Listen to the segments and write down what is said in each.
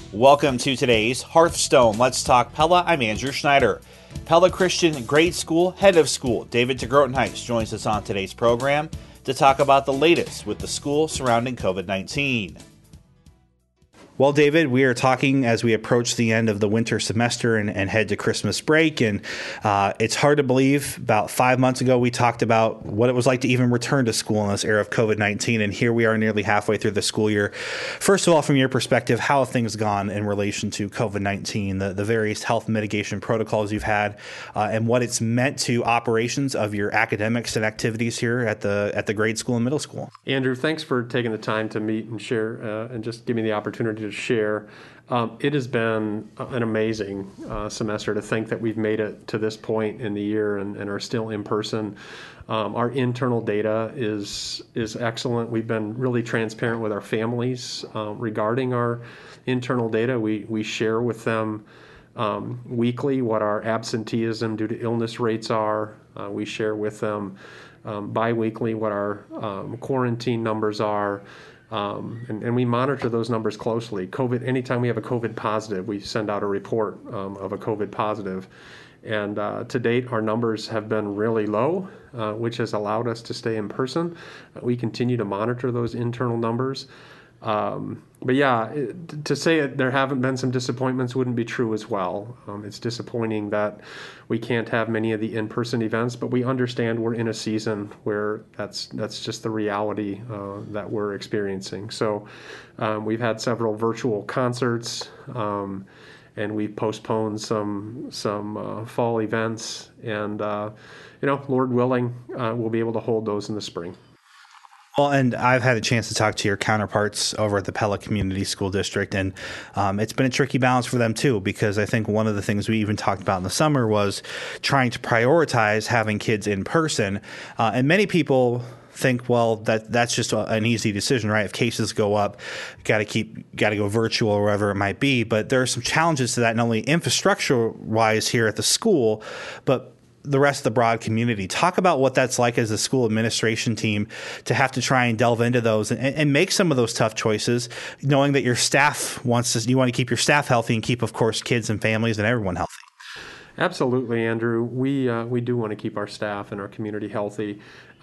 Welcome to today's Hearthstone. Let's talk Pella. I'm Andrew Schneider. Pella Christian Grade School Head of School David DeGrotenhuis joins us on today's program to talk about the latest with the school surrounding COVID-19. Well, David, we are talking as we approach the end of the winter semester and head to Christmas break. And it's hard to believe about 5 months ago, we talked about what it was like to even return to school in this era of COVID-19. And here we are nearly halfway through the school year. First of all, from your perspective, how have things gone in relation to COVID-19, the various health mitigation protocols you've had, and what it's meant to operations of your academics and activities here at the grade school and middle school? Andrew, thanks for taking the time to meet and share and just give me the opportunity to share. It has been an amazing semester to think that we've made it to this point in the year and are still in person. Our internal data is excellent. We've been really transparent with our families regarding our internal data. We share with them weekly what our absenteeism due to illness rates are. We share with them biweekly what our quarantine numbers are. And we monitor those numbers closely. Anytime we have a COVID positive, we send out a report of a COVID positive. And to date, our numbers have been really low, which has allowed us to stay in person. We continue to monitor those internal numbers. But yeah, to say there haven't been some disappointments wouldn't be true as well. It's disappointing that we can't have many of the in-person events, but we understand we're in a season where that's just the reality that we're experiencing. So we've had several virtual concerts, and we've postponed some fall events, and Lord willing, we'll be able to hold those in the spring. Well, and I've had a chance to talk to your counterparts over at the Pella Community School District, and it's been a tricky balance for them too, because I think one of the things we even talked about in the summer was trying to prioritize having kids in person. And many people think, well, that's just an easy decision, right? If cases go up, got to go virtual or wherever it might be. But there are some challenges to that, not only infrastructure-wise here at the school, but the rest of the broad community. Talk about what that's like as a school administration team to have to try and delve into those and make some of those tough choices, knowing that your staff you want to keep your staff healthy and keep, of course, kids and families and everyone healthy. Absolutely, Andrew. We do want to keep our staff and our community healthy.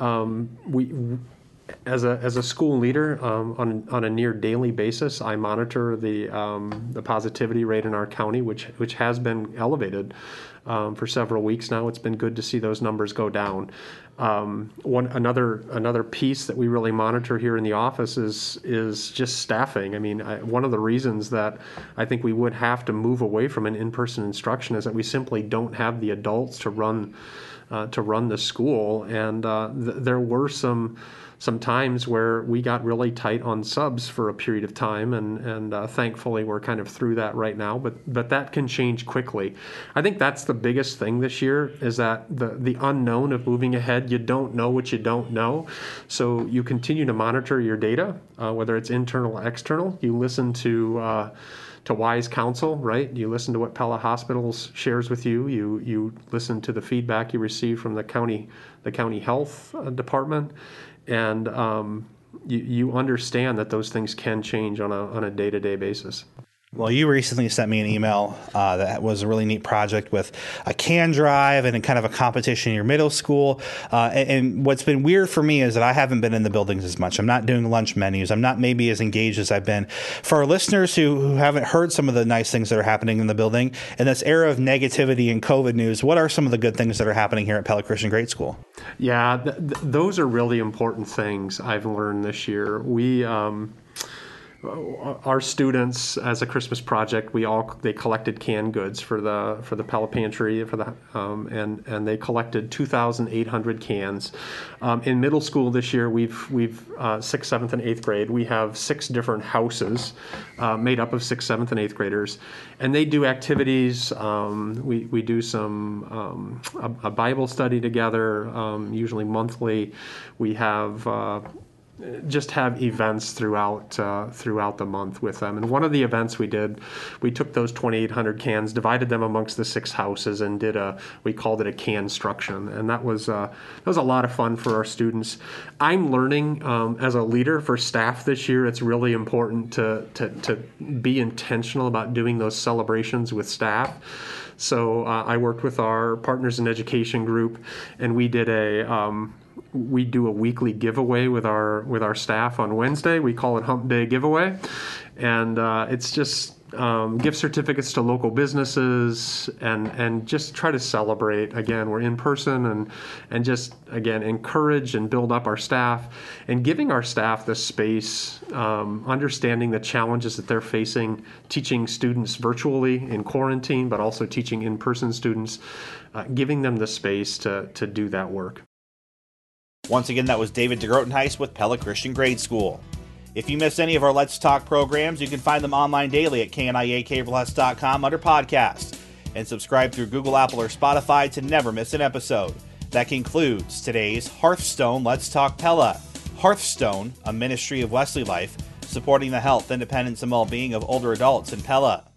As a school leader, on a near daily basis, I monitor the positivity rate in our county, which has been elevated for several weeks now. It's been good to see those numbers go down. Another piece that we really monitor here in the office is just staffing. I mean, one of the reasons that I think we would have to move away from an in-person instruction is that we simply don't have the adults to run the school, and there were some times where we got really tight on subs for a period of time, and thankfully we're kind of through that right now, but that can change quickly. I think that's the biggest thing this year, is that the unknown of moving ahead. You don't know what you don't know, so you continue to monitor your data, whether it's internal or external. You listen to wise counsel, right? You listen to what Pella Hospitals shares with you. You listen to the feedback you receive from the county health department, and you understand that those things can change on a day-to-day basis. Well, you recently sent me an email that was a really neat project with a can drive and kind of a competition in your middle school. And what's been weird for me is that I haven't been in the buildings as much. I'm not doing lunch menus. I'm not maybe as engaged as I've been. For our listeners who haven't heard some of the nice things that are happening in the building, in this era of negativity and COVID news, what are some of the good things that are happening here at Pella Christian Grade School? Yeah, those are really important things I've learned this year. Our students, as a Christmas project, they collected canned goods for the Pella Pantry and they collected 2,800 cans. In middle school this year, we've 6th, 7th, and 8th grade. We have 6 different houses made up of 6th, 7th, and 8th graders, and they do activities. We do a Bible study together, usually monthly. We have just have events throughout the month with them. And one of the events we did, we took those 2,800 cans, divided them amongst the 6 houses, and we called it a canstruction. And that was a lot of fun for our students. I'm learning as a leader for staff this year, it's really important to be intentional about doing those celebrations with staff. So I worked with our Partners in Education group, and we do a weekly giveaway with our staff on Wednesday. We call it Hump Day Giveaway, and it's just gift certificates to local businesses, and just try to celebrate. Again, we're in person, and just again encourage and build up our staff, and giving our staff the space, understanding the challenges that they're facing, teaching students virtually in quarantine, but also teaching in-person students, giving them the space to do that work. Once again, that was David DeGrotenhuis with Pella Christian Grade School. If you missed any of our Let's Talk programs, you can find them online daily at kniacableS.com under podcast, and subscribe through Google, Apple, or Spotify to never miss an episode. That concludes today's Hearthstone Let's Talk Pella. Hearthstone, a ministry of Wesley Life, supporting the health, independence, and well-being of older adults in Pella.